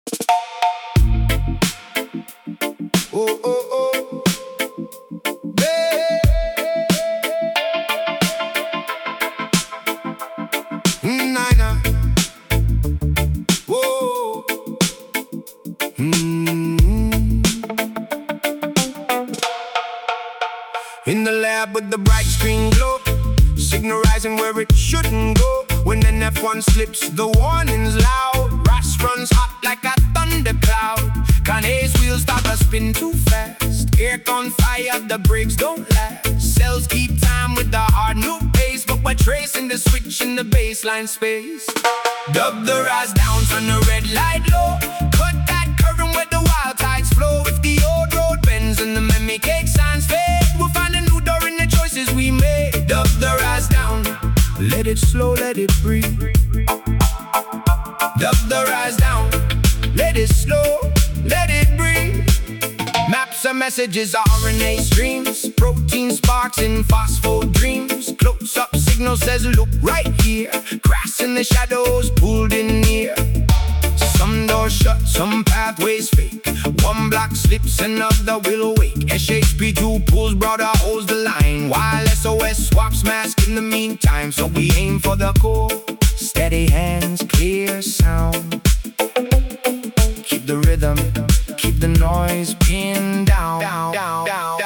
Oh, oh, oh. Hey. Nina. Whoa. In the lab with the bright screen glow, signal rising where it shouldn't go. When an F1 slips, the warning's loud. Rash runs hot like a thundercloud. Kanye's wheels start to spin too fast. Air on fire, the brakes don't last. Cells keep time with the hard new pace, but we're tracing the switch in the baseline space. Dub the rise down, turn the red light low. Cut that current where the wild tides flow. If the old road bends and the memory cake signs fade, we'll find a new door in the choices we made. Dub the rise down, let it slow, let it breathe. Dub the rise down, let it slow, let it breathe. Maps and messages, RNA streams, protein sparks in phosphor dreams. Close-up signal says look right here. Grass in the shadows pulled in near. Some doors shut, some pathways fake. One block slips, another will awake. SHP2 pulls broader, holds the line, while SOS swaps mask in the meantime. So we aim for the core, steady hands, clear sound. Keep the rhythm, keep the noise pinned down, down, down, down.